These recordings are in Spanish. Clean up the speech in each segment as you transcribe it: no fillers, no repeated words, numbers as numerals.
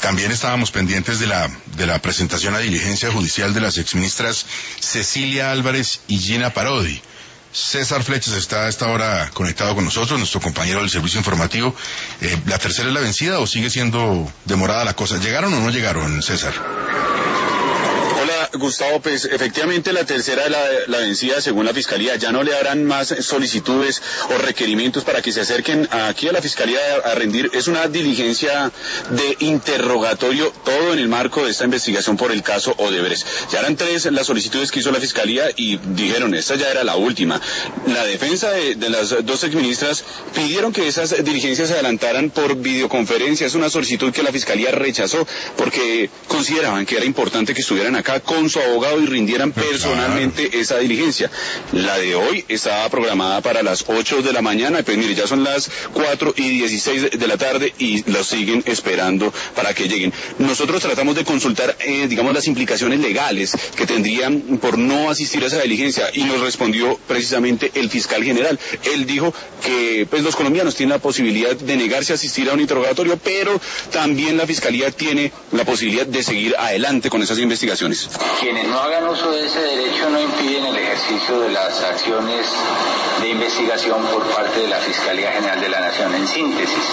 también estábamos pendientes de la presentación a diligencia judicial de las exministras Cecilia Álvarez y Gina Parodi. César Flechas está a esta hora conectado con nosotros, nuestro compañero del servicio informativo. ¿La tercera es la vencida o sigue siendo demorada la cosa? ¿Llegaron o no llegaron, César? Gustavo, pues efectivamente la tercera es la vencida según la Fiscalía. Ya no le habrán más solicitudes o requerimientos para que se acerquen aquí a la Fiscalía a rendir. Es una diligencia de interrogatorio, todo en el marco de esta investigación por el caso Odebrecht. Ya eran 3 las solicitudes que hizo la Fiscalía y dijeron, esta ya era la última. La defensa de las 2 exministras pidieron que esas diligencias se adelantaran por videoconferencia. Es una solicitud que la Fiscalía rechazó porque consideraban que era importante que estuvieran acá con su abogado y rindieran personalmente esa diligencia. La de hoy estaba programada para las 8 de la mañana, pues mire, ya son las 4:16 de la tarde y los siguen esperando para que lleguen. Nosotros tratamos de consultar, digamos, las implicaciones legales que tendrían por no asistir a esa diligencia y nos respondió precisamente el fiscal general. Él dijo que pues los colombianos tienen la posibilidad de negarse a asistir a un interrogatorio, pero también la Fiscalía tiene la posibilidad de seguir adelante con esas investigaciones. Quienes no hagan uso de ese derecho no impiden el ejercicio de las acciones de investigación por parte de la Fiscalía General de la Nación. En síntesis,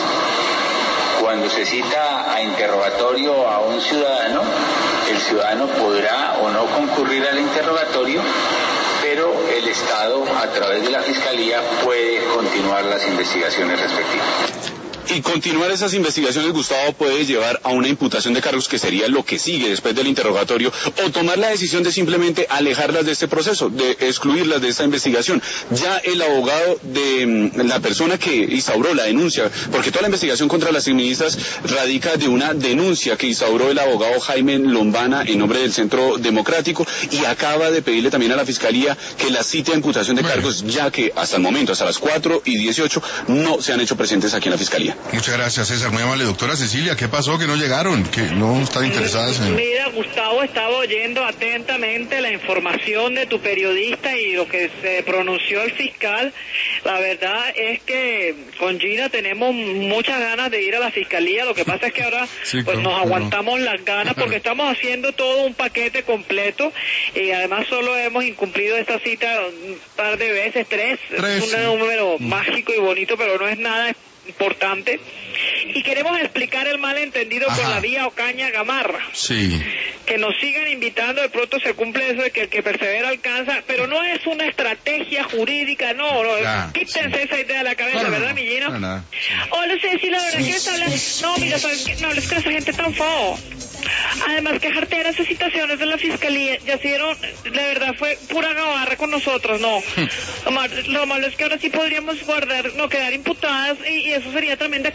cuando se cita a interrogatorio a un ciudadano, el ciudadano podrá o no concurrir al interrogatorio, pero el Estado, a través de la Fiscalía, puede continuar las investigaciones respectivas. Y continuar esas investigaciones, Gustavo, puede llevar a una imputación de cargos, que sería lo que sigue después del interrogatorio, o tomar la decisión de simplemente alejarlas de este proceso, de excluirlas de esta investigación. Ya el abogado de la persona que instauró la denuncia, porque toda la investigación contra las feministas radica de una denuncia que instauró el abogado Jaime Lombana en nombre del Centro Democrático, y acaba de pedirle también a la Fiscalía que la cite a imputación de cargos, ya que hasta el momento, hasta las 4:18, no se han hecho presentes aquí en la Fiscalía. Muchas gracias, César. Muy amable. Doctora Cecilia, ¿qué pasó? ¿Que no llegaron? ¿Que no están interesadas en...? Mira, Gustavo, estaba oyendo atentamente la información de tu periodista y lo que se pronunció el fiscal. La verdad es que con Gina tenemos muchas ganas de ir a la Fiscalía. Lo que pasa es que ahora nos aguantamos las ganas porque estamos haciendo todo un paquete completo y además solo hemos incumplido esta cita un par de veces, 3. Es un número mágico y bonito, pero no es nada importante, y queremos explicar el malentendido con la vía Ocaña Gamarra. Sí. Que nos sigan invitando, de pronto se cumple eso de que el que persevera alcanza, pero no es una estrategia jurídica, no, quítense esa idea de la cabeza, ¿verdad, mi Gina? Hola, Ceci, la verdad que está hablando. No, mira, no, es que esa gente tan feo. Además que jarteras de citaciones de la Fiscalía ya hicieron, de verdad fue pura gabarra con nosotros, no. Lo malo es que ahora sí podríamos quedar imputadas y eso sería tremenda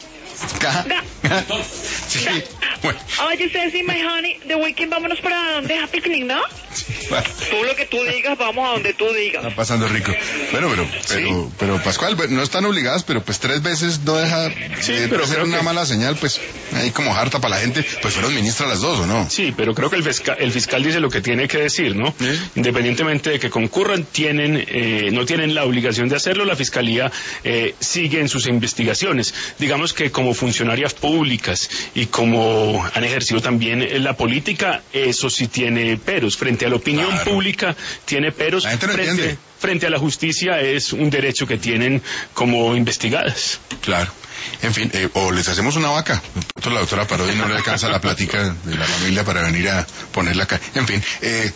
Sí. Bueno. Oye, Ceci, my honey, the weekend vámonos para donde, a picnic, ¿no? Bueno. Tú lo que tú digas, vamos a donde tú digas. Está pasando rico. Pero Pascual, no están obligadas, pero pues 3 veces no deja de ser una mala señal, pues ahí como harta para la gente, pues fueron ministras las 2, ¿o no? Sí, pero creo que el fiscal dice lo que tiene que decir, ¿no? Independientemente de que concurran, no tienen la obligación de hacerlo. La Fiscalía sigue en sus investigaciones. Digamos que como funcionarias públicas y como han ejercido también la política, eso sí tiene peros. Frente a la opinión pública tiene peros, frente a la justicia es un derecho que tienen como investigadas. Claro. En fin, o les hacemos una vaca. La doctora Parodi no le alcanza la plática de la familia para venir a ponerla acá. En fin,